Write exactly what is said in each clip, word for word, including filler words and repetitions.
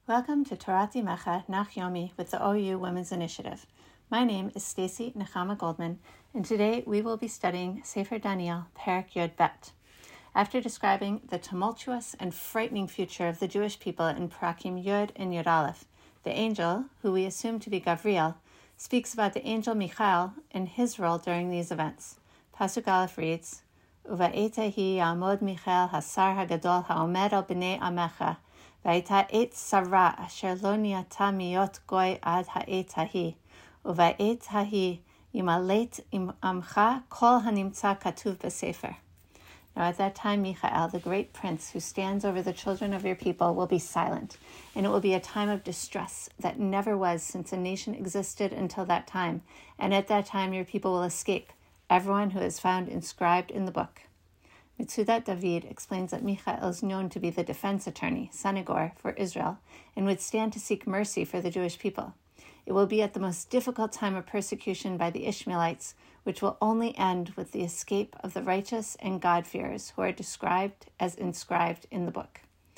Welcome to Torat Imecha Nach Yomi with the O U Women's Initiative. My name is Stacy Nechama Goldman, and today we will be studying Sefer Daniel, Perek Yod Bet. After describing the tumultuous and frightening future of the Jewish people in Parakim Yod and Yod Aleph, the angel, who we assume to be Gavriel, speaks about the angel Michael and his role during these events. Pasuk Aleph reads, Uva'etehi ya'amod Michael hasar hagadol ha'omer al b'nei amecha, V'ayta et sarah asher lo niata miyot goy ad ha'et hahi, uva'et hahi yimalet im amcha kol hanimtza katuv b'sefer. Now at that time, Michael, the great prince who stands over the children of your people, will be silent, and it will be a time of distress that never was since a nation existed until that time, and at that time your people will escape, everyone who is found inscribed in the book. Mitzudat David explains that Michael is known to be the defense attorney, Sanagor, for Israel, and would stand to seek mercy for the Jewish people. It will be at the most difficult time of persecution by the Ishmaelites, which will only end with the escape of the righteous and God-fearers who are described as inscribed in the book.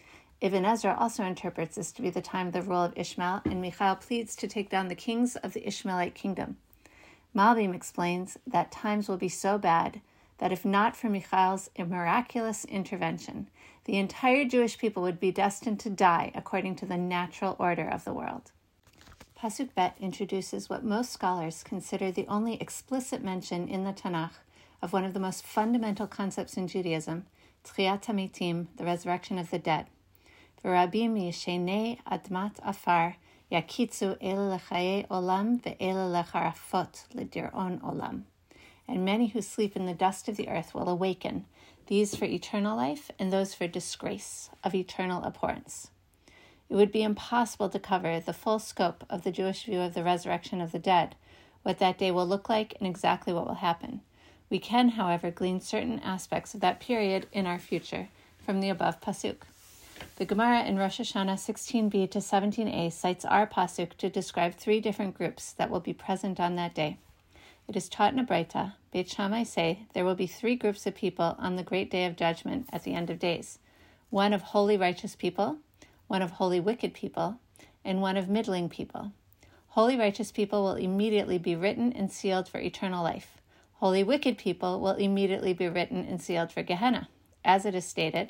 Ibn Ezra also interprets this to be the time of the rule of Ishmael, and Michael pleads to take down the kings of the Ishmaelite kingdom. Malbim explains that times will be so bad that if not for Michael's miraculous intervention, the entire Jewish people would be destined to die according to the natural order of the world. Pasuk Bet introduces what most scholars consider the only explicit mention in the Tanakh of one of the most fundamental concepts in Judaism, Tchiyat HaMetim, the resurrection of the dead. V'rabim yishenei admat afar yakitzu ele lechaye olam ve'ele lecharafot ledir'on olam. And many who sleep in the dust of the earth will awaken, these for eternal life and those for disgrace of eternal abhorrence. It would be impossible to cover the full scope of the Jewish view of the resurrection of the dead, what that day will look like, and exactly what will happen. We can, however, glean certain aspects of that period in our future from the above pasuk. The Gemara in Rosh Hashanah sixteen b to seventeen a cites our pasuk to describe three different groups that will be present on that day. It is taught in a Breita, Beit Shammai say, there will be three groups of people on the great day of judgment at the end of days. One of holy righteous people, one of holy wicked people, and one of middling people. Holy righteous people will immediately be written and sealed for eternal life. Holy wicked people will immediately be written and sealed for Gehenna. As it is stated,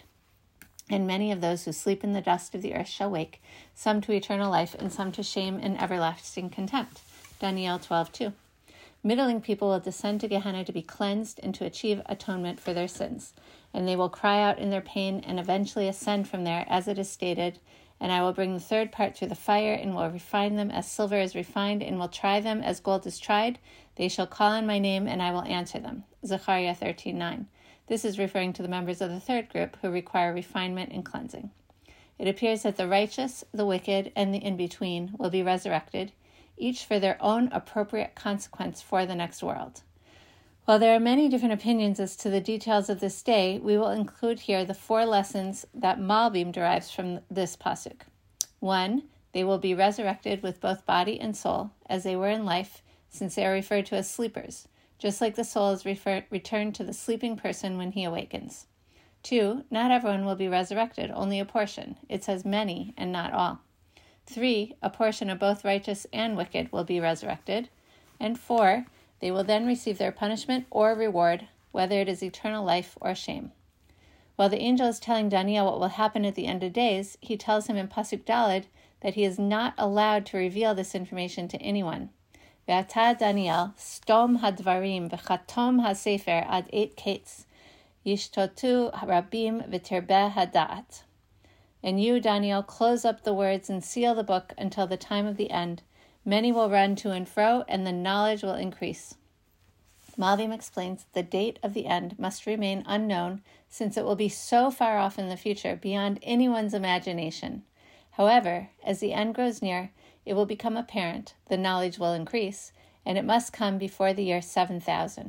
and many of those who sleep in the dust of the earth shall wake, some to eternal life and some to shame and everlasting contempt. Daniel twelve two. Middling people will descend to Gehenna to be cleansed and to achieve atonement for their sins. And they will cry out in their pain and eventually ascend from there, as it is stated, and I will bring the third part through the fire and will refine them as silver is refined and will try them as gold is tried. They shall call on my name and I will answer them. Zechariah thirteen nine. This is referring to the members of the third group who require refinement and cleansing. It appears that the righteous, the wicked, and the in-between will be resurrected, each for their own appropriate consequence for the next world. While there are many different opinions as to the details of this day, we will include here the four lessons that Malbim derives from this pasuk. One, they will be resurrected with both body and soul, as they were in life, since they are referred to as sleepers, just like the soul is refer- returned to the sleeping person when he awakens. Two, not everyone will be resurrected, only a portion. It says many and not all. Three, a portion of both righteous and wicked will be resurrected. And four, they will then receive their punishment or reward, whether it is eternal life or shame. While the angel is telling Daniel what will happen at the end of days, he tells him in Pasuk Daled that he is not allowed to reveal this information to anyone. Ve'ata Daniel, stom hadvarim v'chatom hasefer ad eight kates, yishtotu rabim v'terbeh hadat. And you, Daniel, close up the words and seal the book until the time of the end. Many will run to and fro, and the knowledge will increase. Malbim explains the date of the end must remain unknown, since it will be so far off in the future, beyond anyone's imagination. However, as the end grows near, it will become apparent, the knowledge will increase, and it must come before the year seven thousand.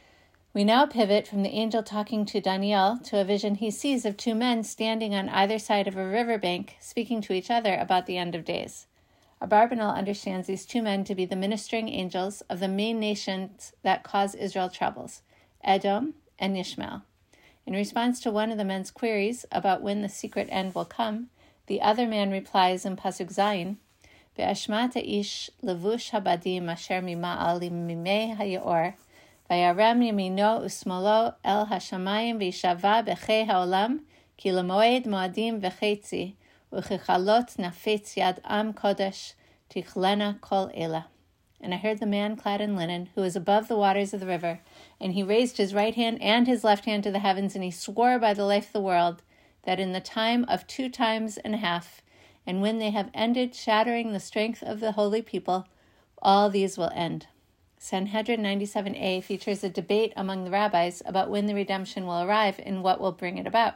We now pivot from the angel talking to Daniel to a vision he sees of two men standing on either side of a riverbank, speaking to each other about the end of days. Abarbanel understands these two men to be the ministering angels of the main nations that cause Israel troubles, Edom and Ishmael. In response to one of the men's queries about when the secret end will come, The other man replies in Pasuk Zayin, Be'ashmat ish levush habadim asher mima'al mimei hayor, vayarem yamino usmolo el hashamayim v'yishava b'chei ha'olam, ki lemoed moadim v'chetzi, u'chichalot nafetz yad am kodesh, tichlena kol ela. And I heard the man clad in linen, who was above the waters of the river, and he raised his right hand and his left hand to the heavens, and he swore by the life of the world, that in the time of two times and a half, and when they have ended shattering the strength of the holy people, all these will end. Sanhedrin ninety-seven a features a debate among the rabbis about when the redemption will arrive and what will bring it about.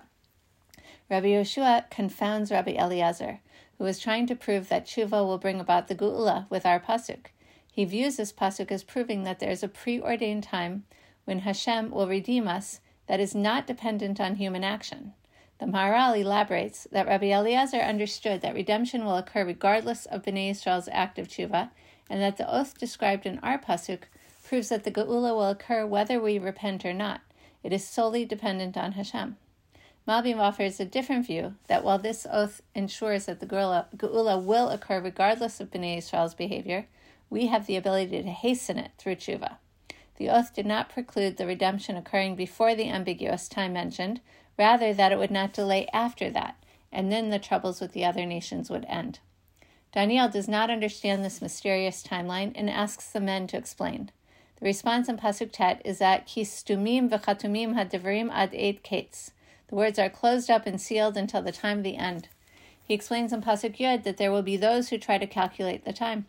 Rabbi Yoshua confounds Rabbi Eliezer, who is trying to prove that tshuva will bring about the geula with our pasuk. He views this pasuk as proving that there is a preordained time when Hashem will redeem us that is not dependent on human action. The Maharal elaborates that Rabbi Eliezer understood that redemption will occur regardless of Bnei Yisrael's act of tshuva, and that the oath described in our pasuk proves that the geula will occur whether we repent or not. It is solely dependent on Hashem. Malbim offers a different view, that while this oath ensures that the geula, geula will occur regardless of Bnei Yisrael's behavior, we have the ability to hasten it through tshuva. The oath did not preclude the redemption occurring before the ambiguous time mentioned, rather that it would not delay after that, and then the troubles with the other nations would end. Daniel does not understand this mysterious timeline and asks the men to explain. The response in Pasuk Tet is that Ki stumim v'chatumim hadivrim ad eid kates. The words are closed up and sealed until the time of the end. He explains in Pasuk Yud that there will be those who try to calculate the time.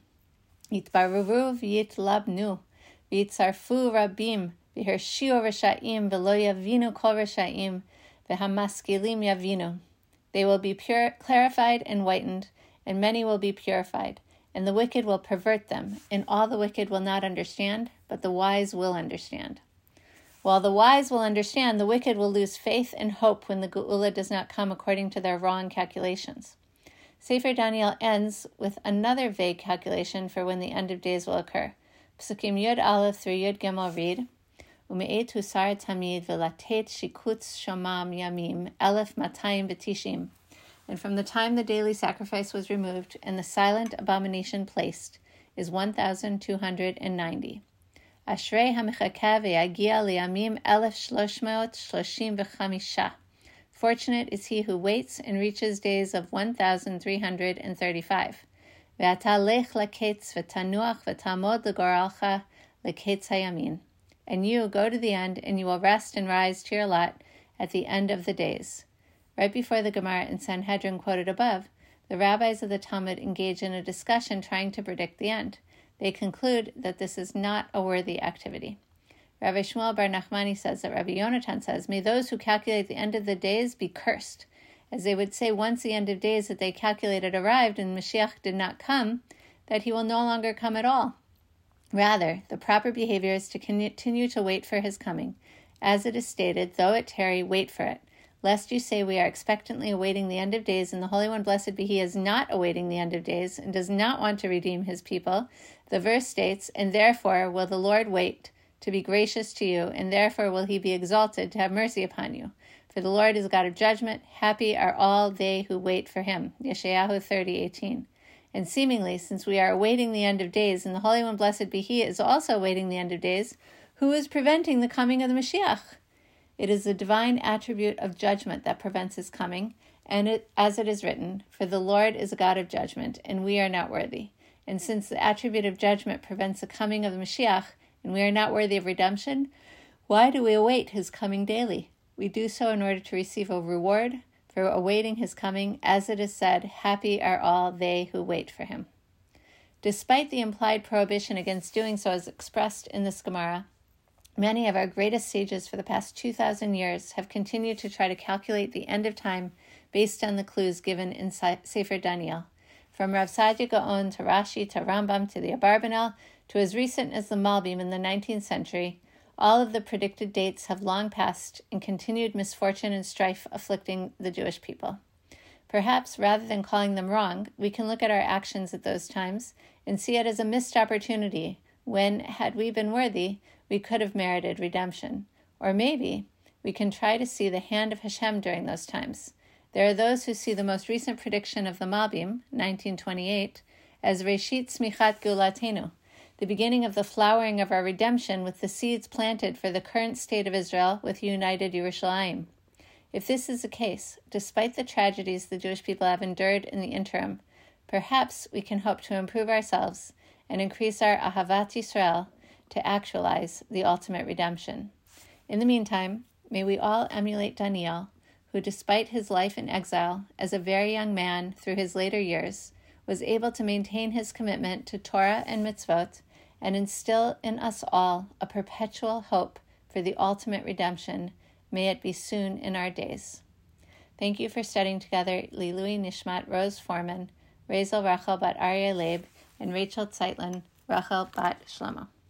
Yitbaruvu v'yitlabnu v'yitzarfu rabim v'hirshiu resha'im v'lo yavinu kol resha'im v'hamaskilim yavinu. They will be pure, clarified and whitened, and many will be purified, and the wicked will pervert them, and all the wicked will not understand, but the wise will understand. While the wise will understand, the wicked will lose faith and hope when the geula does not come according to their wrong calculations. Sefer Daniel ends with another vague calculation for when the end of days will occur. Psukim Yud Aleph through Yud Gimel read, Ume'et husar tamid v'latet shikutz shomam yamim elef matayim v'tishim. And from the time the daily sacrifice was removed and the silent abomination placed is one thousand two hundred ninety. Ashrei hamichakeh v'yagia liyamim elef shlosh meot shloshim v'chamisha. Fortunate is he who waits and reaches days of one thousand three hundred thirty-five. Ve'ata lech leketz v'tanuach v'tamod l'goralcha leketz hayamin. And you go to the end, and you will rest and rise to your lot at the end of the days. Right before the Gemara in Sanhedrin quoted above, the rabbis of the Talmud engage in a discussion trying to predict the end. They conclude that this is not a worthy activity. Rabbi Shmuel Bar Nachmani says that Rabbi Yonatan says, may those who calculate the end of the days be cursed, as they would say once the end of days that they calculated arrived and Mashiach did not come, that he will no longer come at all. Rather, the proper behavior is to continue to wait for his coming. As it is stated, though it tarry, wait for it, lest you say we are expectantly awaiting the end of days, and the Holy One, blessed be he, is not awaiting the end of days and does not want to redeem his people. The verse states, and therefore will the Lord wait to be gracious to you, and therefore will he be exalted to have mercy upon you. For the Lord is a God of judgment. Happy are all they who wait for him. Yeshayahu thirty eighteen. And seemingly, since we are awaiting the end of days, and the Holy One, blessed be he, is also awaiting the end of days, who is preventing the coming of the Mashiach? It is the divine attribute of judgment that prevents his coming, and it, as it is written, for the Lord is a God of judgment, and we are not worthy. And since the attribute of judgment prevents the coming of the Mashiach, and we are not worthy of redemption, why do we await his coming daily? We do so in order to receive a reward for awaiting his coming, as it is said, happy are all they who wait for him. Despite the implied prohibition against doing so as expressed in this Gemara, many of our greatest sages for the past two thousand years have continued to try to calculate the end of time based on the clues given in Sefer Daniel. From Rav Saadia Gaon to Rashi to Rambam to the Abarbanel to as recent as the Malbim in the nineteenth century, all of the predicted dates have long passed and continued misfortune and strife afflicting the Jewish people. Perhaps, rather than calling them wrong, we can look at our actions at those times and see it as a missed opportunity when, had we been worthy, we could have merited redemption. Or maybe we can try to see the hand of Hashem during those times. There are those who see the most recent prediction of the Mabim, nineteen twenty-eight, as Reshit Smichat Gulatenu, the beginning of the flowering of our redemption with the seeds planted for the current state of Israel with united Yerushalayim. If this is the case, despite the tragedies the Jewish people have endured in the interim, perhaps we can hope to improve ourselves and increase our Ahavat Yisrael to actualize the ultimate redemption. In the meantime, may we all emulate Daniel, who despite his life in exile as a very young man through his later years, was able to maintain his commitment to Torah and mitzvot and instill in us all a perpetual hope for the ultimate redemption. May it be soon in our days. Thank you for studying together Lilui Nishmat Rose Foreman, Razel Rachel bat Aryeh Leib, and Rachel Zeitlin Rachel bat Shlomo.